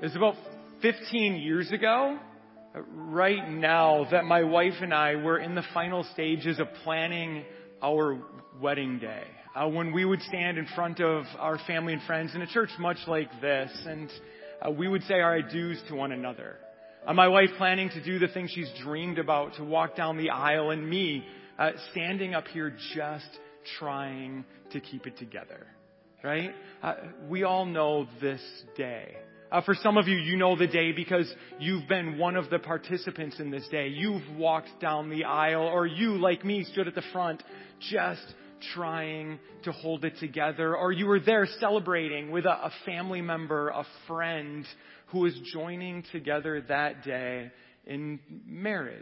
It was about 15 years ago, right now, that my wife and I were in the final stages of planning our wedding day. When we would stand in front of our family and friends in a church much like this, and we would say our adieus to one another. My wife planning to do the thing she's dreamed about, to walk down the aisle, and me standing up here just trying to keep it together. Right? We all know this day. For some of you, you know the day because you've been one of the participants in this day. You've walked down the aisle, or you, like me, stood at the front just trying to hold it together. Or you were there celebrating with a family member, a friend who was joining together that day in marriage.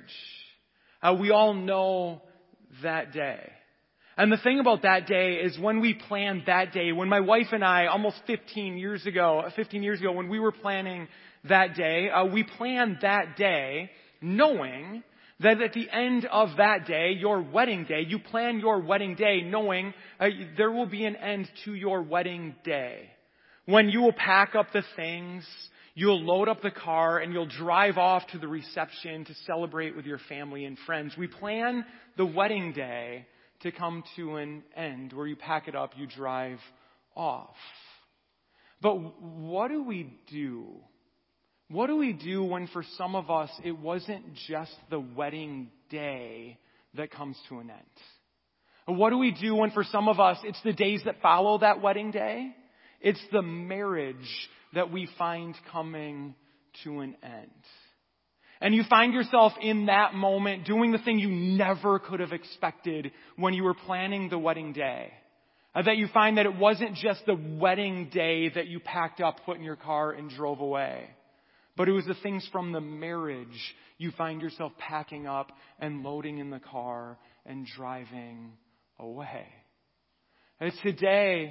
We all know that day. And the thing about that day is when we planned that day, when my wife and I, almost 15 years ago, when we were planning that day, we planned that day knowing that at the end of that day, your wedding day, you plan your wedding day knowing there will be an end to your wedding day. When you will pack up the things, you'll load up the car, and you'll drive off to the reception to celebrate with your family and friends. We plan the wedding day to come to an end, where you pack it up, you drive off. But what do we do? What do we do when for some of us it wasn't just the wedding day that comes to an end? What do we do when for some of us it's the days that follow that wedding day? It's the marriage that we find coming to an end. And you find yourself in that moment doing the thing you never could have expected when you were planning the wedding day. That you find that it wasn't just the wedding day that you packed up, put in your car, and drove away. But it was the things from the marriage you find yourself packing up and loading in the car and driving away. And today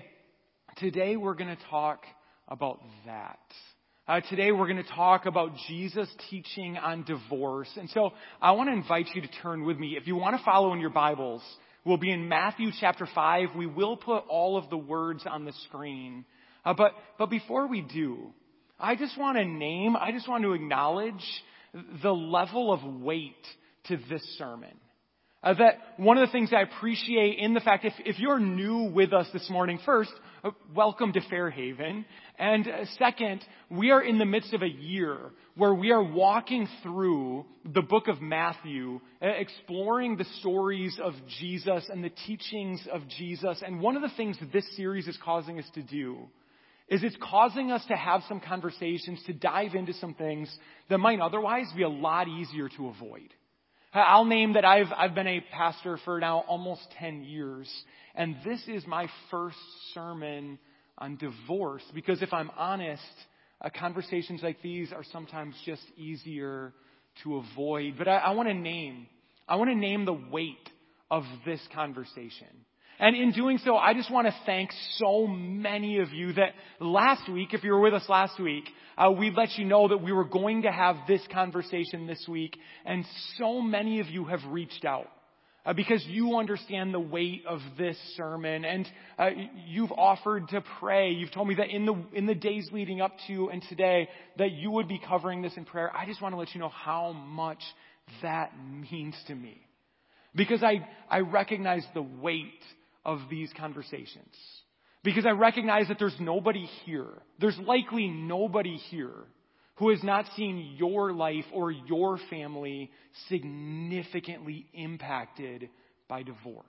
we're going to talk about that. Today we're going to talk about Jesus' teaching on divorce. And so I want to invite you to turn with me. If you want to follow in your Bibles, we'll be in Matthew chapter 5. We will put all of the words on the screen. But before we do, I just want to acknowledge the level of weight to this sermon. That one of the things I appreciate in the fact, if you're new with us this morning, first, welcome to Fairhaven. And second, we are in the midst of a year where we are walking through the book of Matthew, exploring the stories of Jesus and the teachings of Jesus. And one of the things that this series is causing us to do is it's causing us to have some conversations, to dive into some things that might otherwise be a lot easier to avoid. I'll name that I've been a pastor for now almost 10 years, and this is my first sermon on divorce, because if I'm honest, conversations like these are sometimes just easier to avoid. But I want to name the weight of this conversation. And in doing so, I just want to thank so many of you that last week, if you were with us last week, we let you know that we were going to have this conversation this week. And so many of you have reached out because you understand the weight of this sermon. And you've offered to pray. You've told me that in the days leading up to and today that you would be covering this in prayer. I just want to let you know how much that means to me. Because I recognize the weight of these conversations. Because I recognize that there's nobody here. There's likely nobody here who has not seen your life or your family significantly impacted by divorce.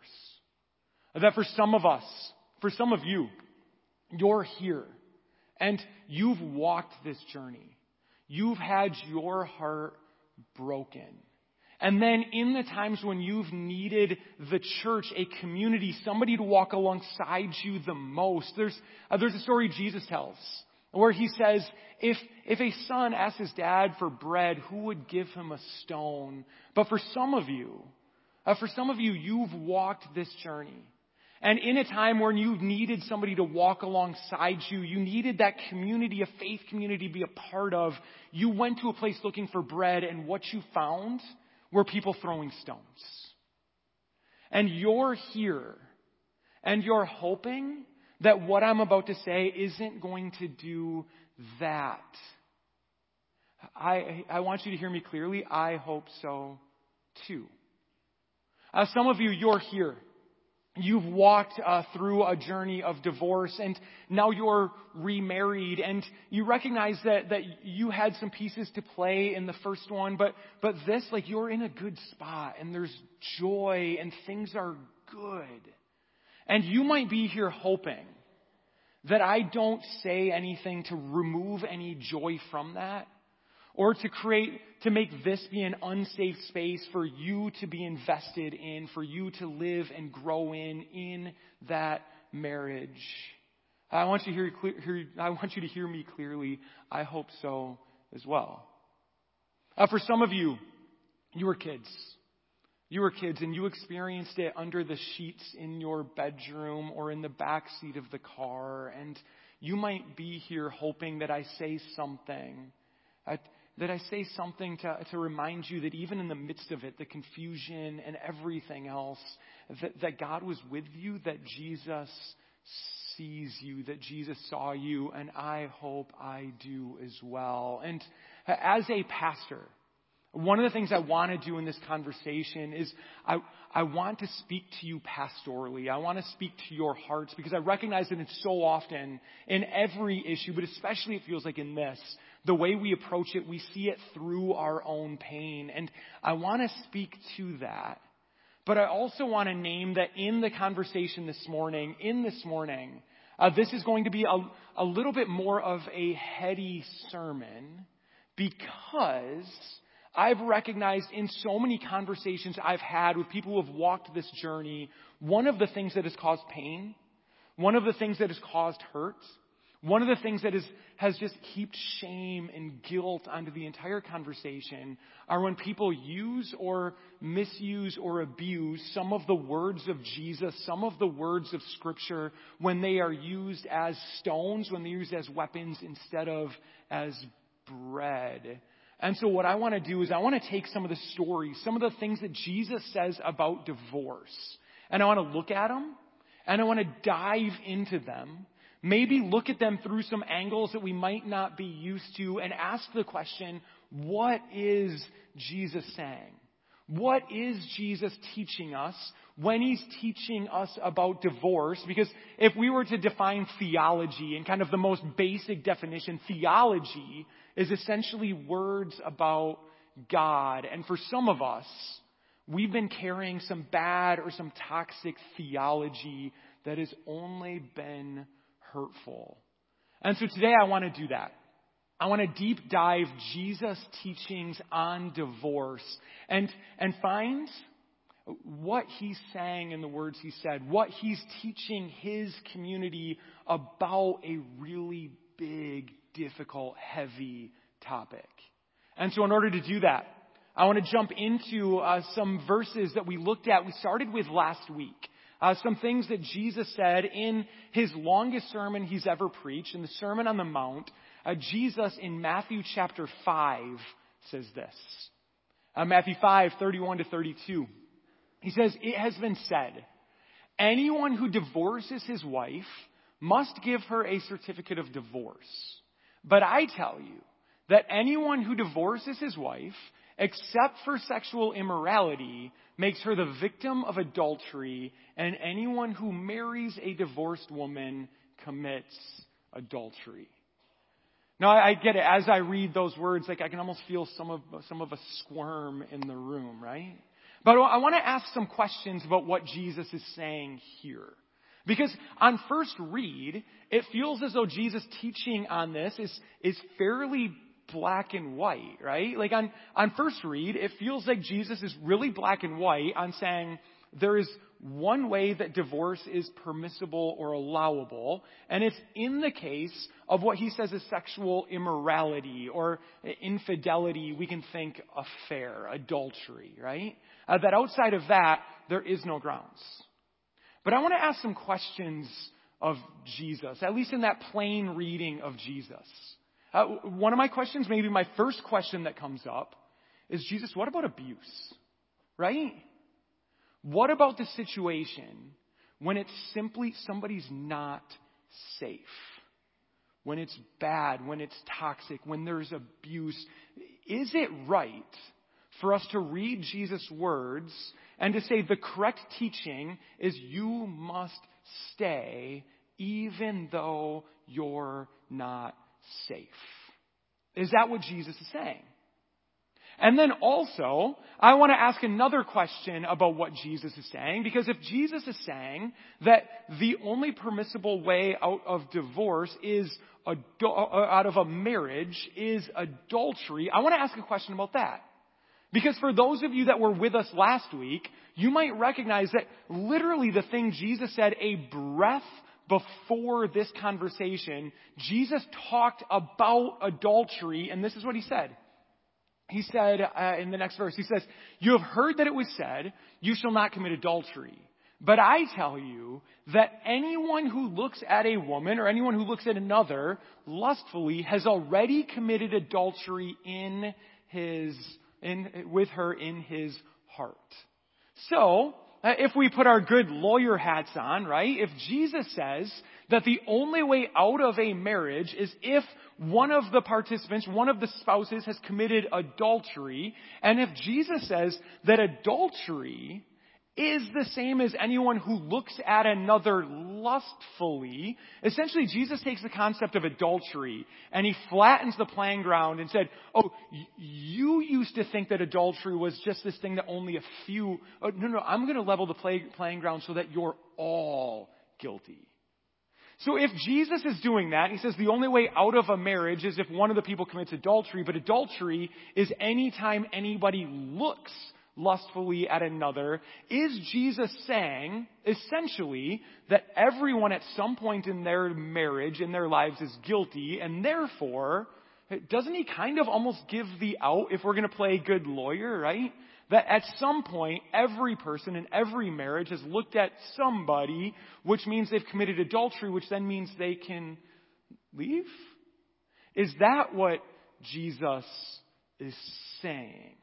That for some of us, for some of you, you're here and you've walked this journey. You've had your heart broken. And then in the times when you've needed the church, a community, somebody to walk alongside you the most, there's a story Jesus tells where he says, if a son asks his dad for bread, who would give him a stone? But for some of you, you've walked this journey. And in a time when you needed somebody to walk alongside you, you needed that community, a faith community to be a part of, you went to a place looking for bread, and what you found were people throwing stones. And you're here, and you're hoping that what I'm about to say isn't going to do that I want you to hear me clearly. I hope so too. Some of you, you're here. You've walked through a journey of divorce, and now you're remarried, and you recognize that you had some pieces to play in the first one, but this, like, you're in a good spot, and there's joy, and things are good. And you might be here hoping that I don't say anything to remove any joy from that, or to make this be an unsafe space for you to be invested in, for you to live and grow in that marriage. I want you to hear me clearly. I hope so as well. For some of you, you were kids. You were kids and you experienced it under the sheets in your bedroom or in the back seat of the car. And you might be here hoping that I say something. That I say something to remind you that even in the midst of it, the confusion and everything else, that God was with you, that Jesus sees you, that Jesus saw you, and I hope I do as well. And as a pastor, one of the things I want to do in this conversation is I want to speak to you pastorally. I want to speak to your hearts because I recognize that it's so often in every issue, but especially it feels like in this, the way we approach it, we see it through our own pain. And I want to speak to that. But I also want to name that in the conversation this morning, this is going to be a little bit more of a heady sermon because I've recognized in so many conversations I've had with people who have walked this journey, one of the things that has caused pain, one of the things that has caused hurt, one of the things that has just heaped shame and guilt onto the entire conversation are when people use or misuse or abuse some of the words of Jesus, some of the words of Scripture, when they are used as stones, when they're used as weapons instead of as bread. And so what I want to do is I want to take some of the stories, some of the things that Jesus says about divorce, and I want to look at them, and I want to dive into them, maybe look at them through some angles that we might not be used to, and ask the question, what is Jesus saying? What is Jesus teaching us when he's teaching us about divorce? Because if we were to define theology in kind of the most basic definition, theology is essentially words about God. And for some of us, we've been carrying some bad or some toxic theology that has only been hurtful. And so today I want to do that. I want to deep dive Jesus' teachings on divorce and find what he's saying in the words he said, what he's teaching his community about a really big, difficult, heavy topic. And so in order to do that, I want to jump into some verses that we looked at. We started with last week. Some things that Jesus said in his longest sermon he's ever preached, in the Sermon on the Mount. Jesus in Matthew chapter 5 says this. Matthew 5, 31 to 32. He says, "It has been said, anyone who divorces his wife must give her a certificate of divorce. But I tell you that anyone who divorces his wife, except for sexual immorality, makes her the victim of adultery, and anyone who marries a divorced woman commits adultery." Now, I get it. As I read those words, like I can almost feel some of a squirm in the room, right? But I want to ask some questions about what Jesus is saying here. Because on first read, it feels as though Jesus' teaching on this is fairly black and white, right? Like on first read, it feels like Jesus is really black and white on saying there is one way that divorce is permissible or allowable, and it's in the case of what he says is sexual immorality or infidelity. We can think affair, adultery, right? That outside of that, there is no grounds. But I want to ask some questions of Jesus, at least in that plain reading of Jesus. One of my questions, maybe my first question that comes up, is, Jesus, what about abuse? Right? What about the situation when it's simply somebody's not safe? when it's bad, when it's toxic, when there's abuse, is it right for us to read Jesus' words and to say the correct teaching is you must stay even though you're not safe? Is that what Jesus is saying? And then also, I want to ask another question about what Jesus is saying, because if Jesus is saying that the only permissible way out of divorce is out of a marriage is adultery, I want to ask a question about that. Because for those of you that were with us last week, you might recognize that literally the thing Jesus said a breath before this conversation, Jesus talked about adultery, and this is what he said. He said in the next verse, he says, "You have heard that it was said, you shall not commit adultery. But I tell you that anyone who looks at a woman or anyone who looks at another lustfully has already committed adultery with her in his heart." So, if we put our good lawyer hats on, right? If Jesus says that the only way out of a marriage is if one of the participants, one of the spouses has committed adultery, and if Jesus says that adultery is the same as anyone who looks at another lustfully, essentially Jesus takes the concept of adultery and he flattens the playing ground and said, oh, you used to think that adultery was just this thing that only a few, no, I'm going to level the playing ground so that you're all guilty. So if Jesus is doing that, he says the only way out of a marriage is if one of the people commits adultery, but adultery is anytime anybody looks lustfully at another, is Jesus saying, essentially, that everyone at some point in their marriage, in their lives, is guilty, and therefore, doesn't he kind of almost give the out, if we're going to play good lawyer, right? That at some point, every person in every marriage has looked at somebody, which means they've committed adultery, which then means they can leave? Is that what Jesus is saying?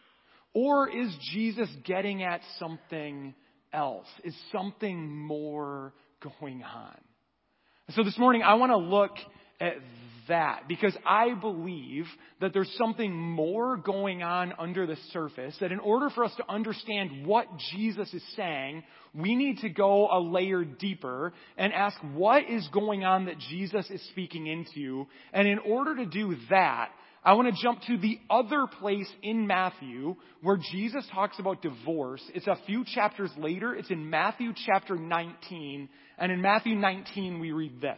Or is Jesus getting at something else? Is something more going on? So this morning I want to look at that because I believe that there's something more going on under the surface, that in order for us to understand what Jesus is saying, we need to go a layer deeper and ask what is going on that Jesus is speaking into. And in order to do that, I want to jump to the other place in Matthew where Jesus talks about divorce. It's a few chapters later. It's in Matthew chapter 19. And in Matthew 19, we read this.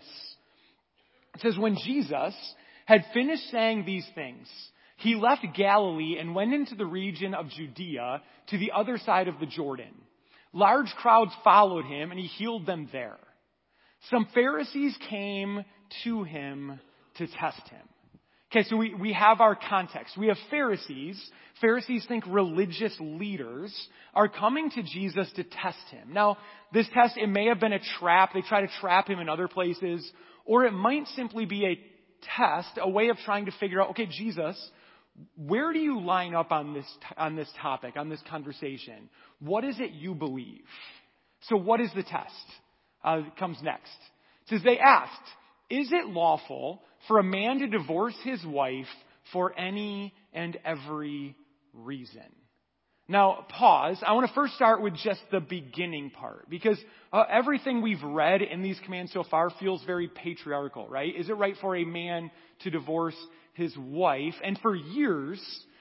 It says, "When Jesus had finished saying these things, he left Galilee and went into the region of Judea to the other side of the Jordan. Large crowds followed him and he healed them there. Some Pharisees came to him to test him." Okay, so we have our context. We have Pharisees. Pharisees think religious leaders are coming to Jesus to test him. Now, this test, it may have been a trap. They try to trap him in other places. Or it might simply be a test, a way of trying to figure out, okay, Jesus, where do you line up on this topic, on this conversation? What is it you believe? So what is the test? It comes next. It says, they asked, "Is it lawful for a man to divorce his wife for any and every reason?" Now, pause. I want to first start with just the beginning part, because everything we've read in these commands so far feels very patriarchal, right? Is it right for a man to divorce his wife? And for years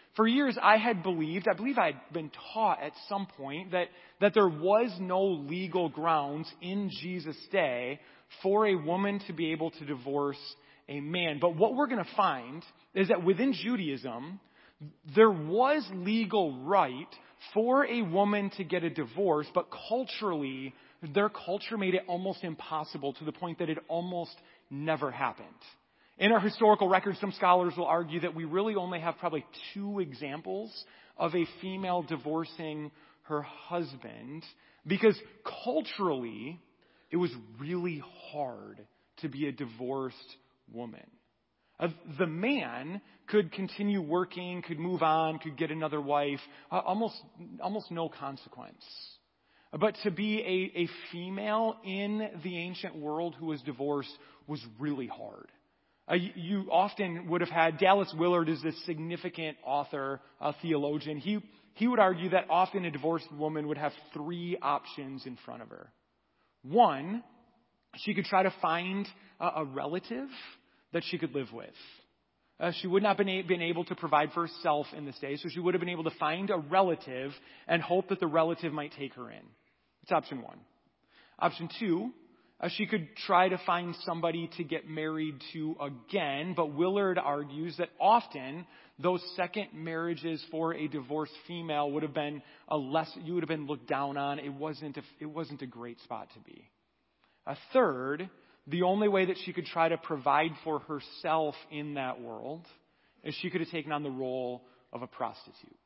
I believe I had been taught at some point that there was no legal grounds in Jesus' day for a woman to be able to divorce a man. But what we're going to find is that within Judaism, there was legal right for a woman to get a divorce, but culturally, their culture made it almost impossible to the point that it almost never happened. In our historical records, some scholars will argue that we really only have probably 2 examples of a female divorcing her husband, because culturally, it was really hard to be a divorced woman. The man could continue working, could move on, could get another wife, almost no consequence. But to be a female in the ancient world who was divorced was really hard. You often would have had, Dallas Willard is this significant author, theologian. He would argue that often a divorced woman would have three options in front of her. One, she could try to find a relative that she could live with. She would not have been able to provide for herself in this day, so she would have been able to find a relative and hope that the relative might take her in. That's option one. Option two, she could try to find somebody to get married to again, but Willard argues that often those second marriages for a divorced female would have been you would have been looked down on. It wasn't a great spot to be. A third, the only way that she could try to provide for herself in that world is she could have taken on the role of a prostitute.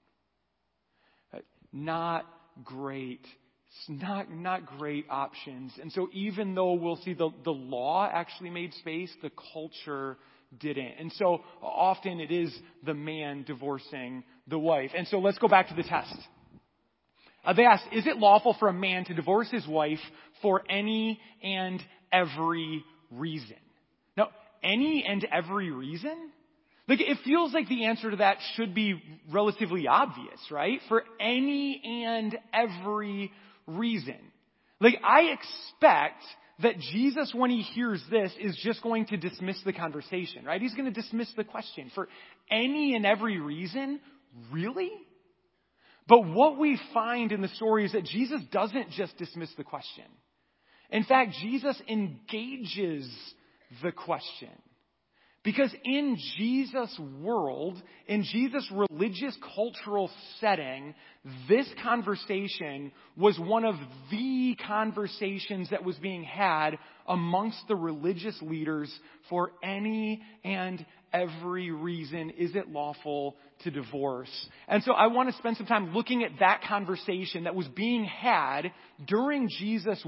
Not great options. And so even though we'll see the law actually made space, the culture didn't. And so often it is the man divorcing the wife. And so let's go back to the test. They asked, is it lawful for a man to divorce his wife for any and every reason? Now, any and every reason? Like, it feels like the answer to that should be relatively obvious, right? For any and every reason. Like, I expect that Jesus, when he hears this, is just going to dismiss the conversation, right? He's going to dismiss the question. For any and every reason? Really? But what we find in the story is that Jesus doesn't just dismiss the question. In fact, Jesus engages the question. Because in Jesus' world, in Jesus' religious cultural setting, this conversation was one of the conversations that was being had amongst the religious leaders for any and every reason. Is it lawful to divorce? And so I want to spend some time looking at that conversation that was being had during Jesus'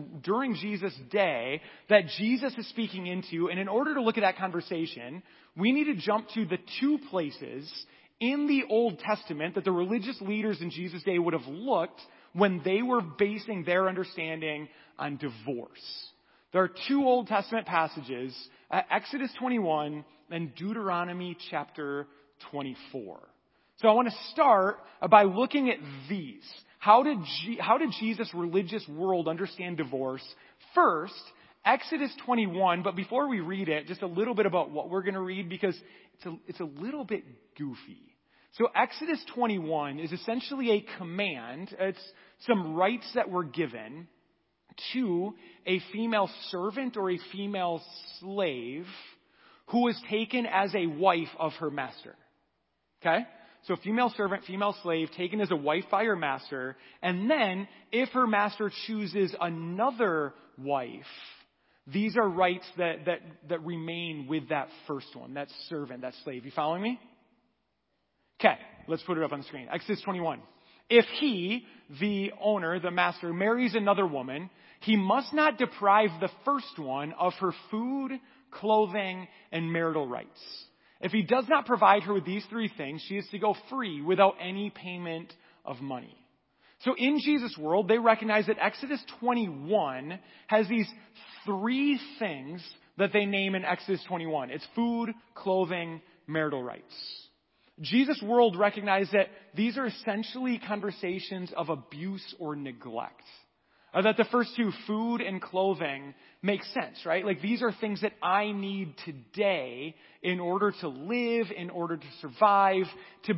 day that Jesus is speaking into. And in order to look at that conversation, we need to jump to the two places in the Old Testament that the religious leaders in Jesus' day would have looked when they were basing their understanding on divorce. There are two Old Testament passages, Exodus 21 and Deuteronomy chapter 24. So I want to start by looking at these. How did Jesus' religious world understand divorce? First, Exodus 21, but before we read it, just a little bit about what we're going to read because it's a little bit goofy. So Exodus 21 is essentially a command. It's some rights that were given to a female servant or a female slave who was taken as a wife of her master. Okay? So female servant, female slave, taken as a wife by her master. And then, if her master chooses another wife, these are rights that remain with that first one, that servant, that slave. You following me? Okay, let's put it up on the screen. Exodus 21. If he, the owner, the master, marries another woman, he must not deprive the first one of her food, clothing, and marital rights. If he does not provide her with these three things, she is to go free without any payment of money. So in Jesus' world, they recognize that Exodus 21 has these three things that they name in Exodus 21. It's food, clothing, marital rights. Jesus' world recognized that these are essentially conversations of abuse or neglect. That the first two, food and clothing, make sense, right? Like these are things that I need today in order to live, in order to survive, to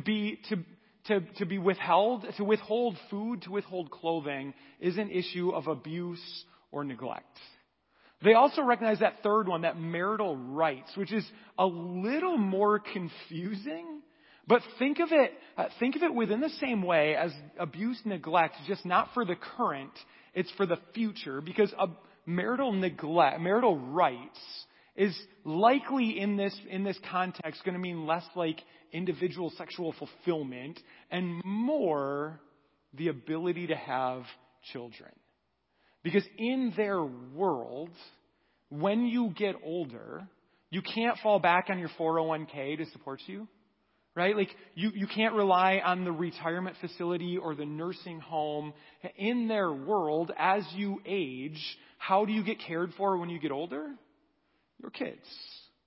withhold food, to withhold clothing is an issue of abuse or neglect. They also recognize that third one, that marital rights, which is a little more confusing. But think of it within the same way as abuse, neglect, just not for the current, it's for the future, because marital rights is likely in this context going to mean less like individual sexual fulfillment and more the ability to have children. Because in their world, when you get older, you can't fall back on your 401k to support you. Right? Like, you can't rely on the retirement facility or the nursing home. In their world, as you age, how do you get cared for when you get older? Your kids.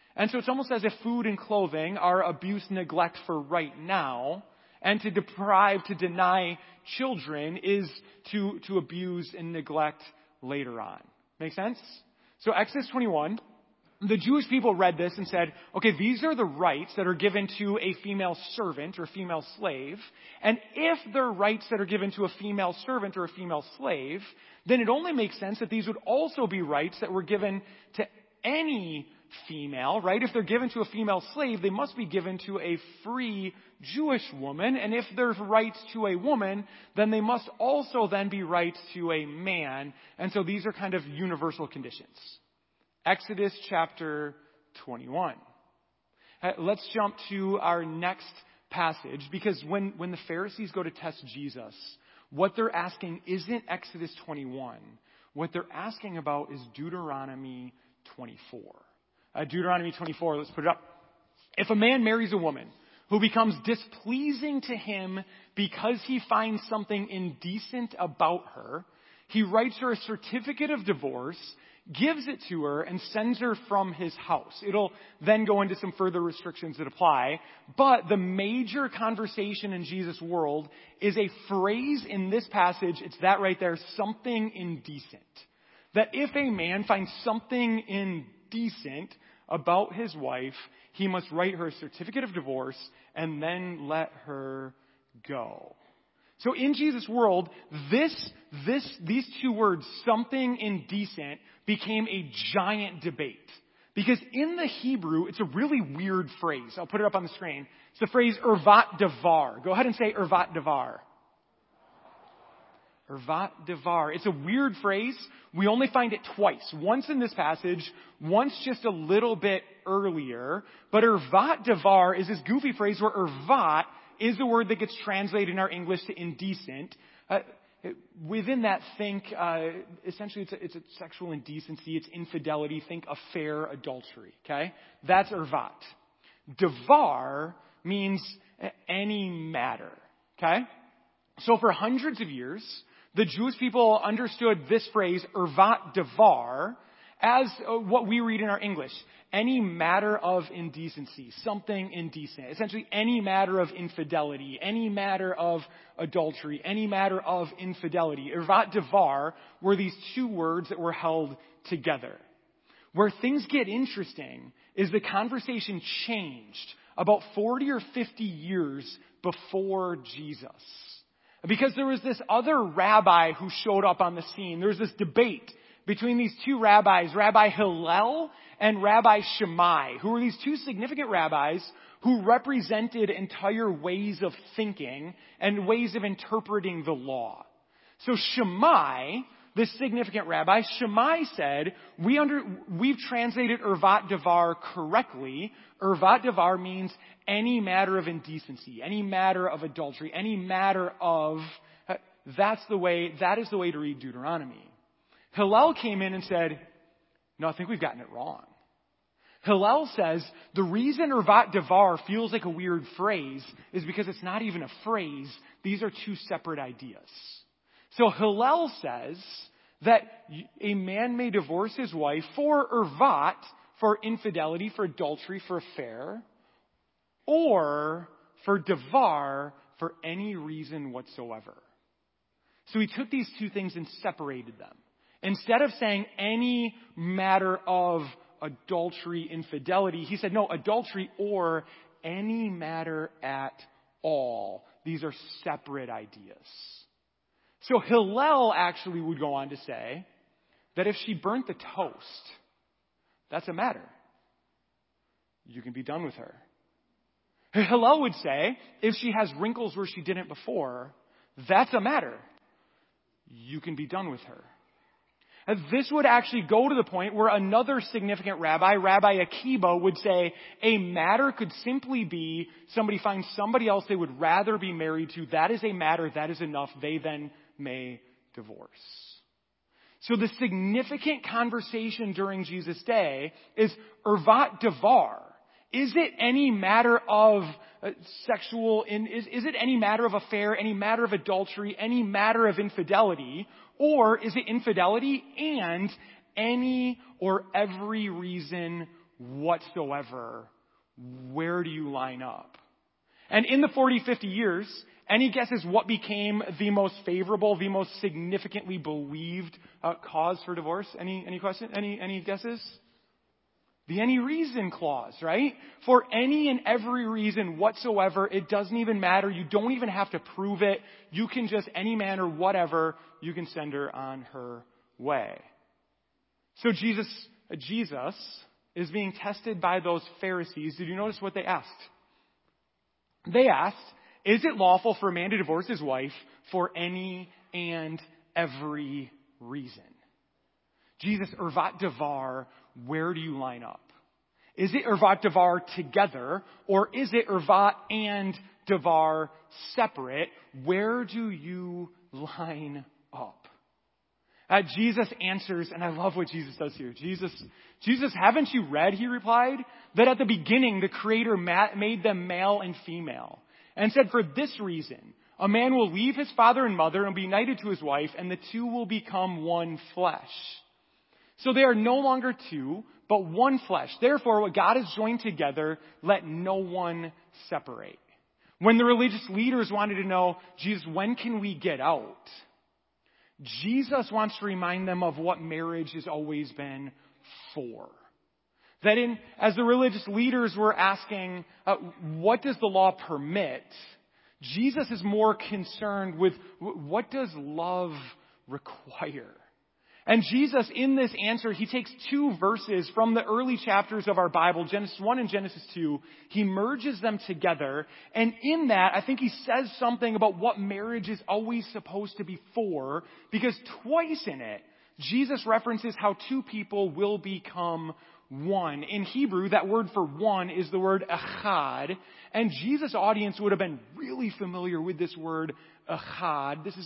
And so it's almost as if food and clothing are abuse and neglect for right now, and to deprive, to deny children is to abuse and neglect later on. Make sense? So Exodus 21, the Jewish people read this and said, okay, these are the rights that are given to a female servant or female slave. And if they're rights that are given to a female servant or a female slave, then it only makes sense that these would also be rights that were given to any female, right? If they're given to a female slave, they must be given to a free Jewish woman. And if there's rights to a woman, then they must also then be rights to a man. And so these are kind of universal conditions. Exodus chapter 21. Let's jump to our next passage, because when the Pharisees go to test Jesus, what they're asking isn't Exodus 21. What they're asking about is Deuteronomy 24. Deuteronomy 24, let's put it up. If a man marries a woman who becomes displeasing to him because he finds something indecent about her, he writes her a certificate of divorce, gives it to her, and sends her from his house. It'll then go into some further restrictions that apply. But the major conversation in Jesus' world is a phrase in this passage. It's that right there, something indecent. That if a man finds something indecent about his wife, he must write her a certificate of divorce and then let her go. So in Jesus' world, these two words, something indecent, became a giant debate. Because in the Hebrew, it's a really weird phrase. I'll put it up on the screen. It's the phrase ervat devar. Go ahead and say ervat devar. Ervat devar. It's a weird phrase. We only find it twice. Once in this passage, once just a little bit earlier. But ervat devar is this goofy phrase where ervat is the word that gets translated in our English to indecent. Within that, think, essentially it's a sexual indecency, it's infidelity, think affair, adultery, okay? That's ervat. Devar means any matter, okay? So for hundreds of years, the Jewish people understood this phrase, ervat devar, as what we read in our English. Any matter of indecency, something indecent. Essentially any matter of infidelity, any matter of adultery, any matter of infidelity. Ervat devar were these two words that were held together. Where things get interesting is the conversation changed about 40 or 50 years before Jesus. Because there was this other rabbi who showed up on the scene. There was this debate between these two rabbis, Rabbi Hillel and Rabbi Shammai, who were these two significant rabbis who represented entire ways of thinking and ways of interpreting the law. So Shammai, this significant rabbi, Shammai said, we've translated ervat devar correctly. Ervat devar means any matter of indecency, any matter of adultery, any matter of, that is the way to read Deuteronomy. Hillel came in and said, no, I think we've gotten it wrong. Hillel says the reason ervat devar feels like a weird phrase is because it's not even a phrase. These are two separate ideas. So Hillel says that a man may divorce his wife for ervat, for infidelity, for adultery, for affair, or for devar, for any reason whatsoever. So he took these two things and separated them. Instead of saying any matter of adultery, infidelity, he said, no, adultery or any matter at all. These are separate ideas. So Hillel actually would go on to say that if she burnt the toast, that's a matter. You can be done with her. Hillel would say if she has wrinkles where she didn't before, that's a matter. You can be done with her. This would actually go to the point where another significant rabbi, Rabbi Akiba, would say a matter could simply be somebody finds somebody else they would rather be married to. That is a matter. That is enough. They then may divorce. So the significant conversation during Jesus' day is ervat devar. Is it any matter of sexual, is it any matter of affair, any matter of adultery, any matter of infidelity? Or is it infidelity and any or every reason whatsoever, where do you line up? And in the 40, 50 years, any guesses what became the most favorable, the most significantly believed cause for divorce? Any question? Any guesses? The any reason clause, right? For any and every reason whatsoever, it doesn't even matter. You don't even have to prove it. You can just, any man or whatever, you can send her on her way. So Jesus is being tested by those Pharisees. Did you notice what they asked? They asked, is it lawful for a man to divorce his wife for any and every reason? Jesus, ervat davar, where do you line up? Is it ervat davar together, or is it ervat and davar separate? Where do you line up? Jesus answers, and I love what Jesus does here. Jesus, haven't you read, he replied, that at the beginning the Creator made them male and female, and said, for this reason, a man will leave his father and mother and be united to his wife, and the two will become one flesh. So they are no longer two, but one flesh. Therefore, what God has joined together, let no one separate. When the religious leaders wanted to know, Jesus, when can we get out? Jesus wants to remind them of what marriage has always been for. That as the religious leaders were asking, what does the law permit? Jesus is more concerned with what does love require? And Jesus, in this answer, he takes two verses from the early chapters of our Bible, Genesis 1 and Genesis 2. He merges them together. And in that, I think he says something about what marriage is always supposed to be for. Because twice in it, Jesus references how two people will become one. In Hebrew, that word for one is the word echad. And Jesus' audience would have been really familiar with this word echad. This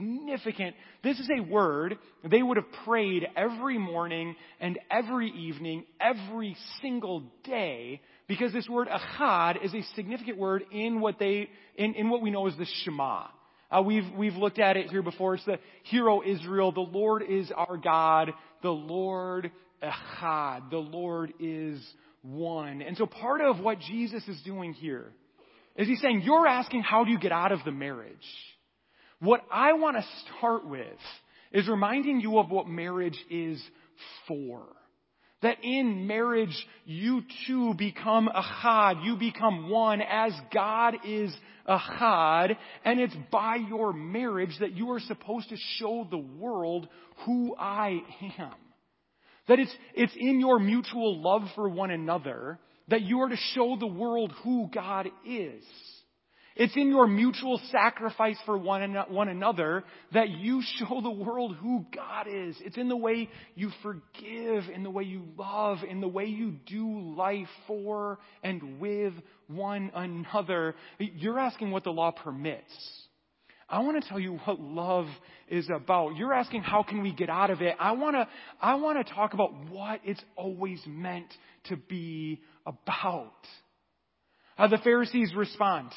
is a word they would have prayed every morning and every evening, every single day, because this word echad is a significant word in what we know as the Shema. We've looked at it here before. It's the Hear, O Israel, the Lord is our God, the Lord echad, the Lord is one. And so part of what Jesus is doing here is he's saying, you're asking how do you get out of the marriage? What I want to start with is reminding you of what marriage is for. That in marriage, you two become echad, you become one as God is echad, and it's by your marriage that you are supposed to show the world who I am. That it's in your mutual love for one another that you are to show the world who God is. It's in your mutual sacrifice for one another that you show the world who God is. It's in the way you forgive, in the way you love, in the way you do life for and with one another. You're asking what the law permits. I want to tell you what love is about. You're asking how can we get out of it. I want to talk about what it's always meant to be about. The Pharisees respond.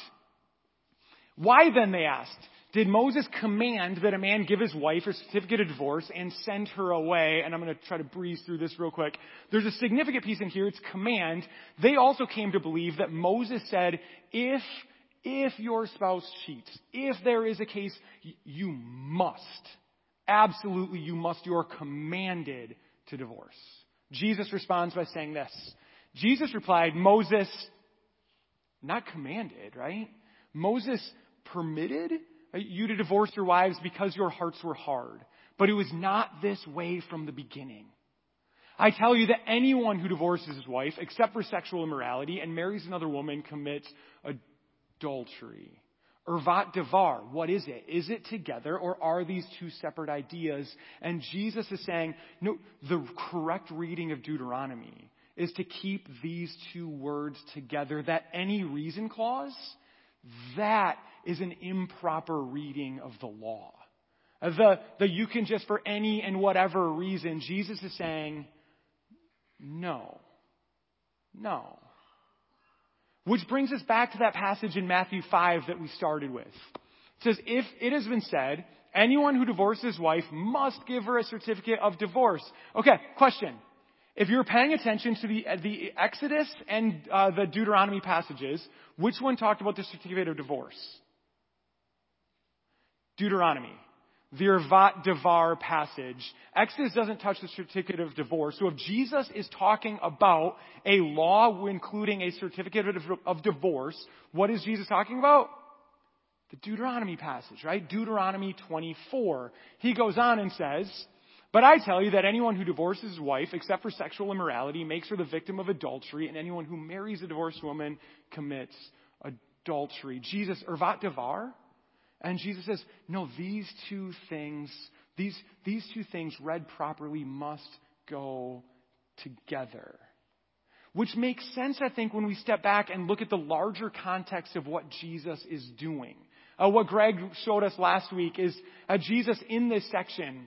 Why then, they asked, did Moses command that a man give his wife a certificate of divorce and send her away? And I'm going to try to breeze through this real quick. There's a significant piece in here. It's command. They also came to believe that Moses said, if your spouse cheats, if there is a case, you must. Absolutely, you must. You are commanded to divorce. Jesus responds by saying this. Jesus replied, Moses, not commanded, right? Moses permitted you to divorce your wives because your hearts were hard. But it was not this way from the beginning. I tell you that anyone who divorces his wife, except for sexual immorality, and marries another woman commits adultery. Ervat davar, what is it? Is it together or are these two separate ideas? And Jesus is saying, no, the correct reading of Deuteronomy is to keep these two words together. That any reason clause, that is an improper reading of the law. The you can just for any and whatever reason, Jesus is saying, no. Which brings us back to that passage in Matthew 5 that we started with. It says, if it has been said, anyone who divorces his wife must give her a certificate of divorce. Okay, question. If you're paying attention to the Exodus and the Deuteronomy passages, which one talked about the certificate of divorce? Deuteronomy. The Ervat Devar passage. Exodus doesn't touch the certificate of divorce. So if Jesus is talking about a law including a certificate of divorce, what is Jesus talking about? The Deuteronomy passage, right? Deuteronomy 24. He goes on and says, "But I tell you that anyone who divorces his wife, except for sexual immorality, makes her the victim of adultery, and anyone who marries a divorced woman commits adultery." Jesus, Ervat Devar. And Jesus says, no, these two things read properly must go together. Which makes sense, I think, when we step back and look at the larger context of what Jesus is doing. What Greg showed us last week is Jesus in this section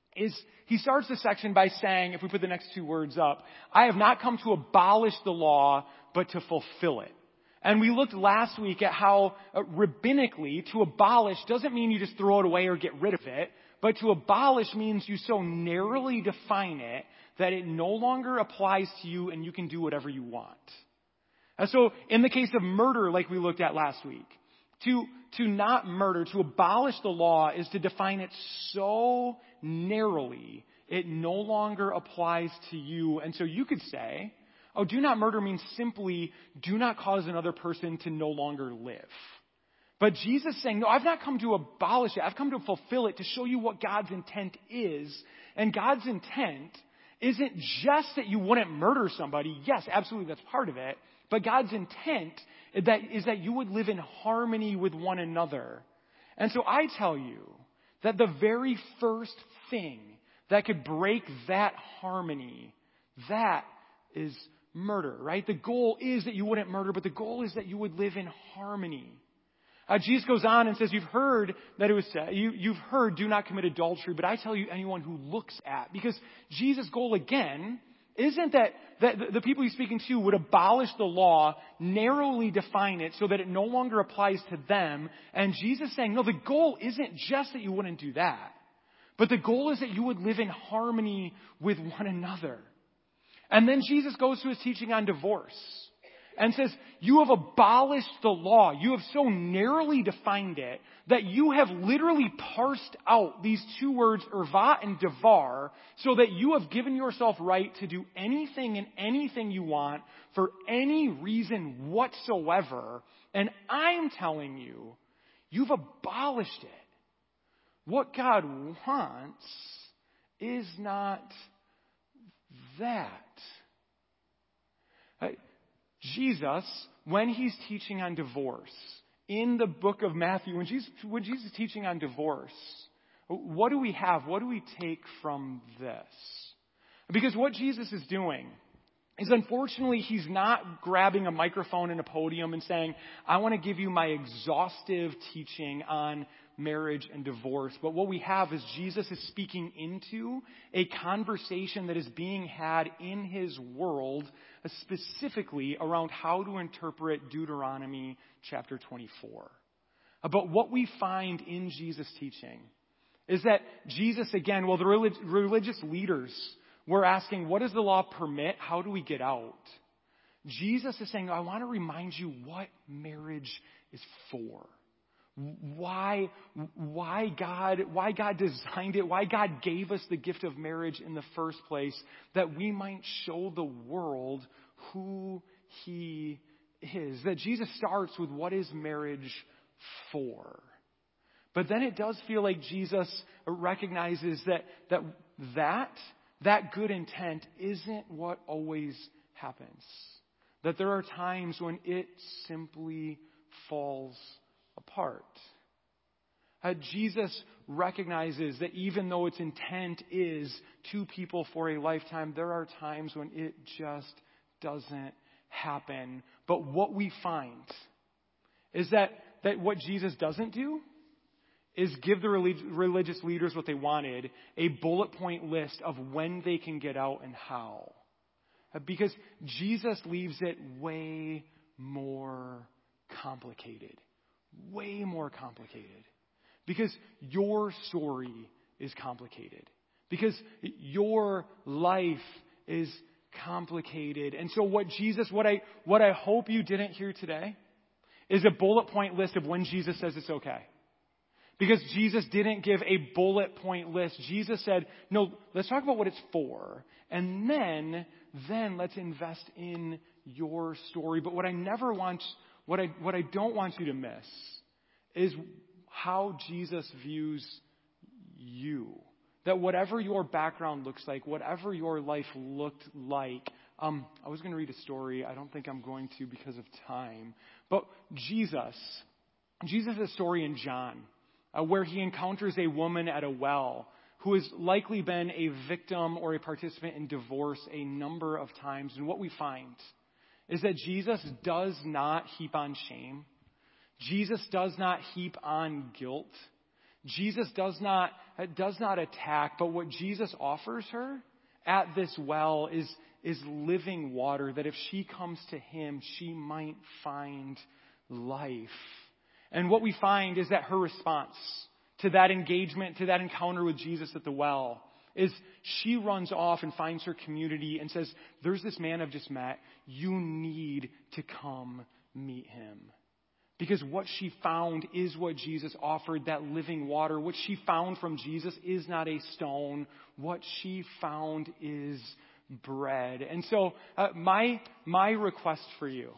he starts the section by saying, if we put the next two words up, "I have not come to abolish the law, but to fulfill it." And we looked last week at how rabbinically to abolish doesn't mean you just throw it away or get rid of it, but to abolish means you so narrowly define it that it no longer applies to you and you can do whatever you want. And so in the case of murder, like we looked at last week, to not murder, to abolish the law is to define it so narrowly it no longer applies to you. And so you could say, oh, do not murder means simply do not cause another person to no longer live. But Jesus is saying, no, I've not come to abolish it. I've come to fulfill it, to show you what God's intent is. And God's intent isn't just that you wouldn't murder somebody. Yes, absolutely, that's part of it. But God's intent is that you would live in harmony with one another. And so I tell you that the very first thing that could break that harmony, that is murder, right? The goal is that you wouldn't murder, but the goal is that you would live in harmony. Jesus goes on and says, you've heard that it was said, you've heard, do not commit adultery, but I tell you, anyone who looks at, because Jesus' goal again isn't that the people he's speaking to would abolish the law, narrowly define it so that it no longer applies to them. And Jesus is saying, no, the goal isn't just that you wouldn't do that, but the goal is that you would live in harmony with one another. And then Jesus goes to his teaching on divorce and says, you have abolished the law. You have so narrowly defined it that you have literally parsed out these two words, ervat and devar, so that you have given yourself right to do anything and anything you want for any reason whatsoever. And I'm telling you, you've abolished it. What God wants is not that. Jesus, when he's teaching on divorce, in the book of Matthew, when Jesus is teaching on divorce, what do we have? What do we take from this? Because what Jesus is doing is, unfortunately, he's not grabbing a microphone and a podium and saying, I want to give you my exhaustive teaching on marriage and divorce. But what we have is Jesus is speaking into a conversation that is being had in his world, specifically around how to interpret Deuteronomy chapter 24. But what we find in Jesus' teaching is that Jesus, again, well, the religious leaders were asking, what does the law permit? How do we get out? Jesus is saying, no, I want to remind you what marriage is for. Why God designed it, why God gave us the gift of marriage in the first place, that we might show the world who he is. That Jesus starts with what is marriage for. But then it does feel like Jesus recognizes that good intent isn't what always happens. That there are times when it simply falls apart. Jesus recognizes that even though its intent is two people for a lifetime, there are times when it just doesn't happen. But what we find is that what Jesus doesn't do is give the religious leaders what they wanted, a bullet point list of when they can get out and how. Because Jesus leaves it way more complicated. Way more complicated. Because your story is complicated. Because your life is complicated. And so what I hope you didn't hear today is a bullet point list of when Jesus says it's okay. Because Jesus didn't give a bullet point list. Jesus said, no, let's talk about what it's for. And then let's invest in your story. But what I don't want you to miss is how Jesus views you. That whatever your background looks like, whatever your life looked like, I was going to read a story. I don't think I'm going to because of time. But Jesus has a story in John where he encounters a woman at a well who has likely been a victim or a participant in divorce a number of times. And what we find is that Jesus does not heap on shame. Jesus does not heap on guilt. Jesus does not attack, but what Jesus offers her at this well is living water, that if she comes to him, she might find life. And what we find is that her response to that engagement, to that encounter with Jesus at the well, is she runs off and finds her community and says, there's this man I've just met. You need to come meet him. Because what she found is what Jesus offered, that living water. What she found from Jesus is not a stone. What she found is bread. And so my request for you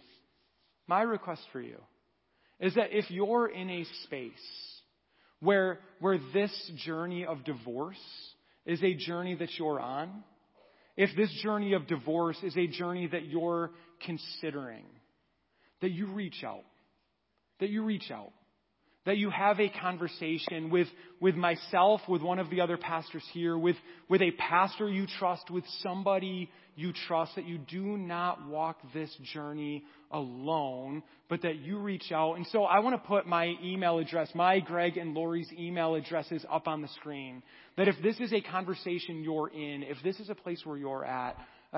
is that if you're in a space where this journey of divorce is a journey that you're on, if this journey of divorce is a journey that you're considering, that you reach out. That you have a conversation with myself, with one of the other pastors here, with a pastor you trust, with somebody you trust, that you do not walk this journey alone, but that you reach out. And so I want to put my email address, my Greg and Lori's email addresses up on the screen. That if this is a conversation you're in, if this is a place where you're at,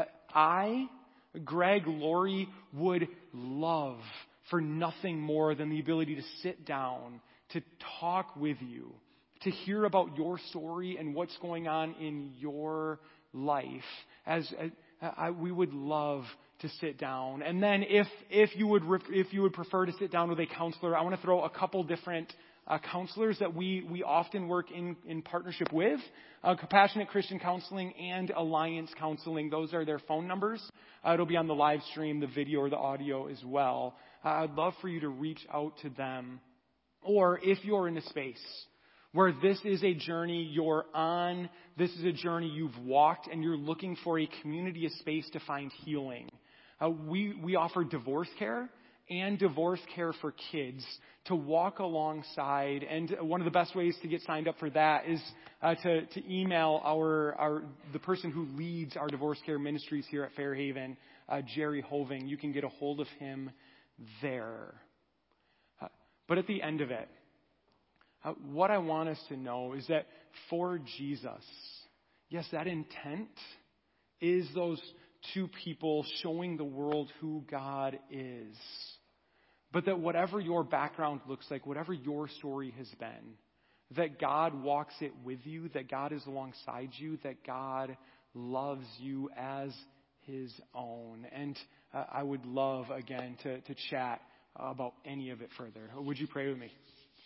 Greg, Lori, would love for nothing more than the ability to sit down, to talk with you, to hear about your story and what's going on in your life. We would love to sit down. And then if you would prefer to sit down with a counselor, I want to throw a couple different counselors that we often work in partnership with. Compassionate Christian Counseling and Alliance Counseling. Those are their phone numbers. It'll be on the live stream, the video or the audio as well. I'd love for you to reach out to them. Or if you're in a space where this is a journey you're on, this is a journey you've walked, and you're looking for a community, a space to find healing. We offer divorce care and divorce care for kids to walk alongside. And one of the best ways to get signed up for that is to email the person who leads our divorce care ministries here at Fairhaven, Jerry Hoving. You can get a hold of him there. But at the end of it, what I want us to know is that for Jesus, yes, that intent is those two people showing the world who God is. But that whatever your background looks like, whatever your story has been, that God walks it with you, that God is alongside you, that God loves you as his own. And I would love, again, to chat about any of it further. Would you pray with me?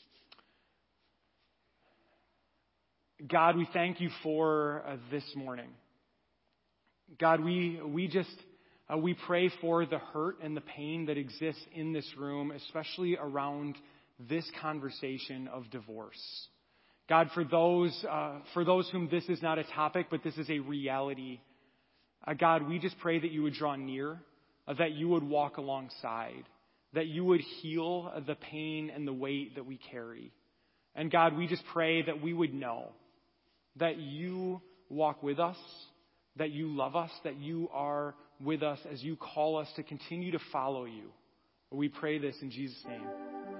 God, we thank you for this morning. God, we pray for the hurt and the pain that exists in this room, especially around this conversation of divorce. God, for those whom this is not a topic, but this is a reality, God, we just pray that you would draw near, that you would walk alongside, that you would heal the pain and the weight that we carry. And God, we just pray that we would know that you walk with us, that you love us, that you are with us as you call us to continue to follow you. We pray this in Jesus' name.